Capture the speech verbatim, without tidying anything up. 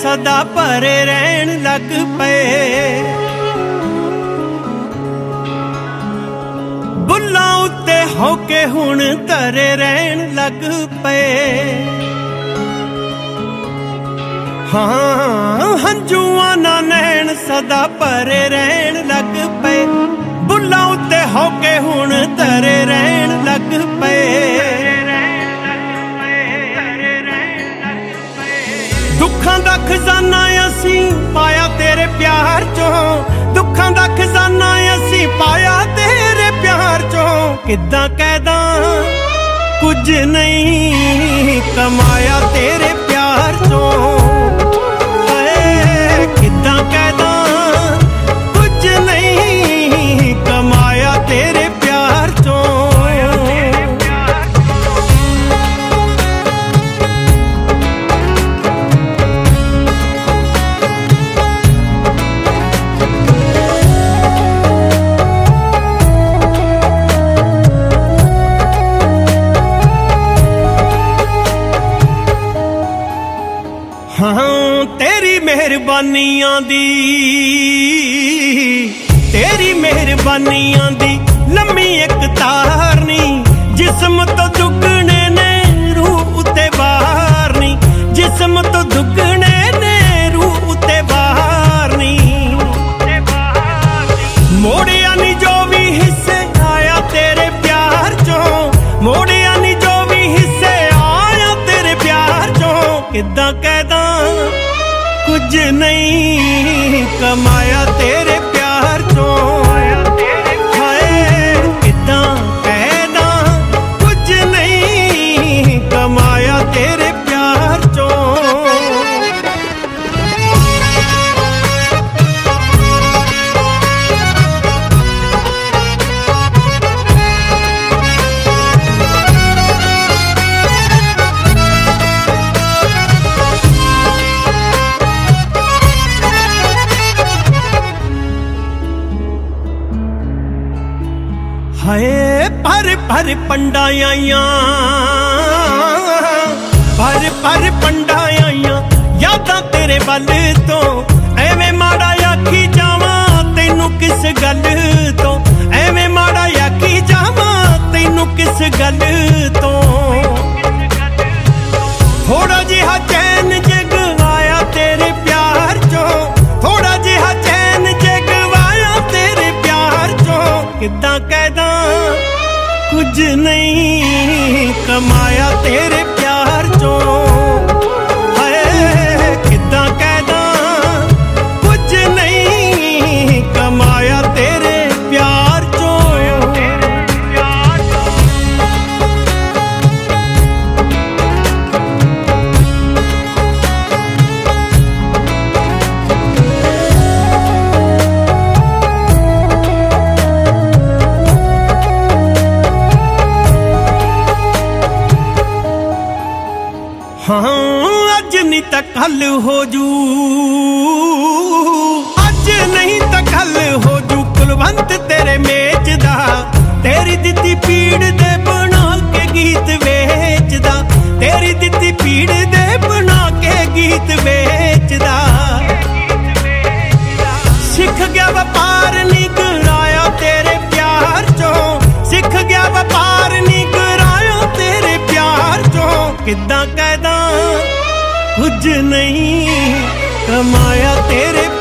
सदा भरे रहन लग पे। बुल्लां उत्ते होके हुण धरे रहन लग पे। हाँ हंजुआं ना नैन सदा भरे रहन लग पे। बुल्लां उत्ते होके हुण धरे रहन लग पे। दुखां दा खजाना असीं पाया तेरे प्यार चों। दुखां दा खजाना असीं पाया तेरे प्यार चों। किद्दां कहदां कुछ नहीं कमाया तेरे प्यार चों। हाय किद्दां कहदां कुछ नहीं कमाया तेरे प्यार चों। हाँ तेरी मेहरबानियां दी तेरी मेहरबानियां दी लम्मी एक तार नी। जिस्म तो दुगने ने रूह उते बाहर नी। जिस्म तो दुगने ने रूह उते बाहर नी। मोड़िया नी जो भी हिस्से आया तेरे प्यार चों। मोड़िया नी जो भी हिस्से आया तेरे प्यार चों। किद्दां कहदां कुछ नहीं कमाया तेरे प्यार चों। हाय किद्दां कहदां कुछ नहीं कमाया तेरे प्यार चों। हाय भर भर पंडा आइयां भर भर पंडा आइयां यादां तेरे वल तो। एवें माड़ा आखी जावां तैनू किस गल तो। एवें माड़ा आखी जावां तैनू किस गल तो। थोड़ा जिहा चैन जग आया तेरे प्यार चों। थोड़ा जिहा चैन जग आया तेरे प्यार चों। किद्दां कहदां कुछ नहीं कमाया तेरे प्यार चों। हाय किद्दां कहदां कुछ नहीं कमाया तेरे प्यार चों। हाँ अज नहीं तो कल हो जू। अज नहीं तो कल हो जू कुलवंत तेरे मेच दा। तेरी दित्ती पीड़ दे बना के गीत वेचदा। तेरी दित्ती पीड़ दे बना के गीत वेचदा। सिख गया व्यापार नी कराया तेरे प्यार चों। सिख गया व्यापार नी कराया तेरे प्यार चों। किद्दां कहदां कुछ नहीं कमाया तेरे